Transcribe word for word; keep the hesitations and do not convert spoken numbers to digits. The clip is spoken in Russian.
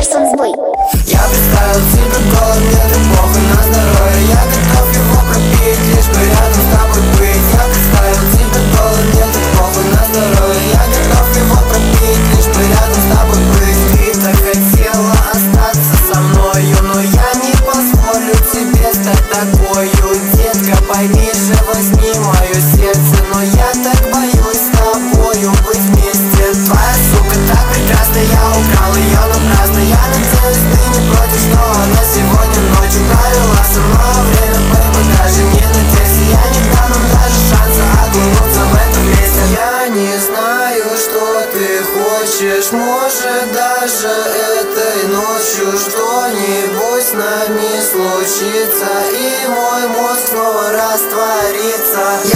Арсон Сбой. Я представил себе голод, мне так похуй на здоровье. Я готов его пропить, лишь бы рядом с тобой быть. Я представил себе голод, мне так похуй на здоровье. Я готов его пропить, лишь бы рядом с тобой быть. Ты так хотела остаться со мною, но я не позволю тебе стать такою. Детка, пойми же, возьми мое сердце, но я так боюсь с тобою быть вместе. Твоя сука так прекрасна, я украл ее напрасно. Я надеюсь, ты не против, что она сегодня ночью провела со мной время, бэйба, даже не надейся. Я не дам нам даже шанса оглянуться в этом месте. Я не знаю, что ты хочешь, может даже этой ночью что-нибудь с нами случится, и мой мозг снова растворится.